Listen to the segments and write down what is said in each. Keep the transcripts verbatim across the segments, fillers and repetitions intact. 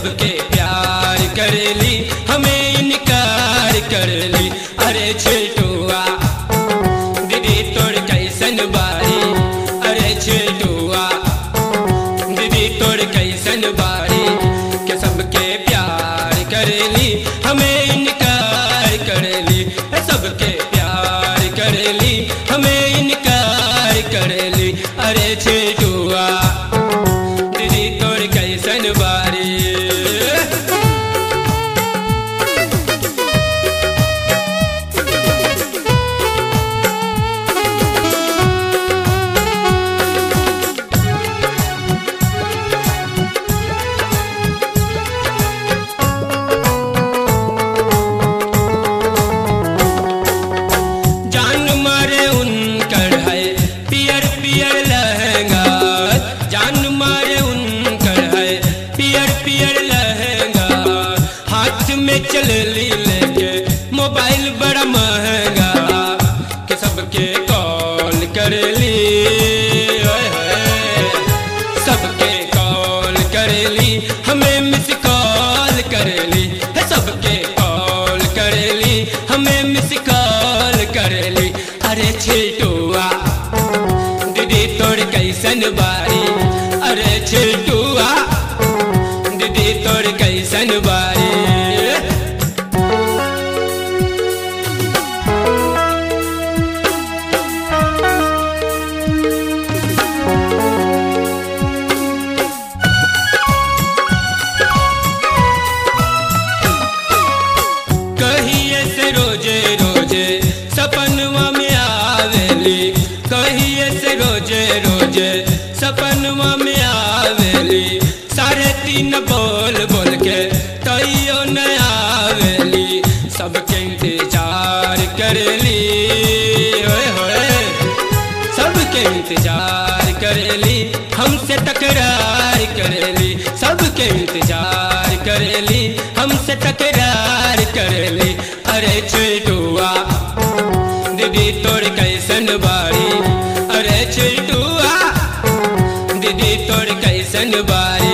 सबके प्यार करेली हमें इनकार करली। अरे छिटुआ दीदी तोड़ कैसन बारी, अरे छिटुआ दीदी तोड़ कैसन बारी के सबके प्यार करेली हमें इनकार करली। सबके प्यार करेली हमें इनकार करली। अरे छिटुआ दीदी तोड़ कैसन बारी। चलली लेके मोबाइल बड़ा महंगा के सबके कॉल करली, सबके कॉल करली हमें मिस कॉल करली। सबके कॉल करली हमें मिस कॉल करली। अरे छिटुआ दीदी तोड़ कैसन बारी, अरे छिटुआ दीदी तोड़ कैसन बारी। कहिए से रोजे रोजे सपनवा में आवेली, कहिए से रोजे रोजे सपनवा में आवेली। साढ़े तीन बोल बोल के तैयो न आवेली, सबके इंतजार करली, होए होए सबके इंतजार करली हमसे तकरार करली। सबके इंतजार करली हमसे तकरार करली। अरे छिटुआ दीदी तोड़ कैसन बारी, अरे छिटुआ दीदी तोड़ कैसन बारी।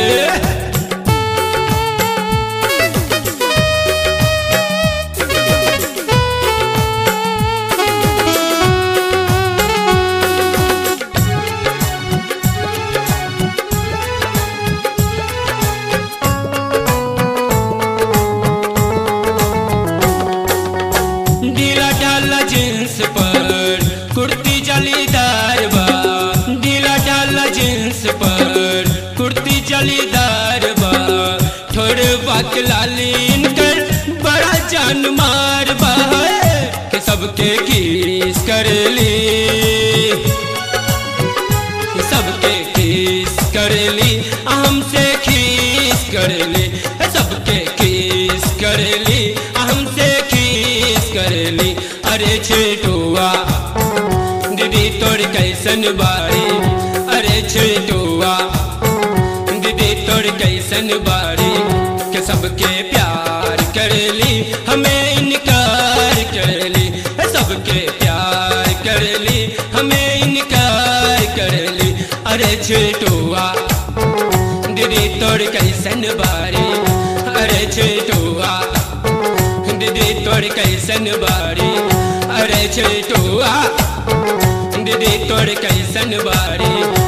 जींस पर कुर्ती जलीदार बा, ढीला ढाला जींस पर कुर्ती जलीदार बा। ठोरवा के लाली इनकर बड़ा जान मार बा के सबके किस करली, सबके किस करली हमसे खीस करली। सबके किस करली हमसे खीस करली। अरे छिटुआ दीदी तोड़ कैसन बारी, अरे छिटुआ दीदी तोड़ कैसन बारी के सबके प्यार करली हमें इनकार करली। सबके प्यार करली हमें इनकार करली। अरे छिटुआ दीदी तोड़ कैसन बारी, अरे छिटुआ दीदी तोड़ कैसन बारी। अरे छिटुआ दीदी तोड़ कैसन बारी।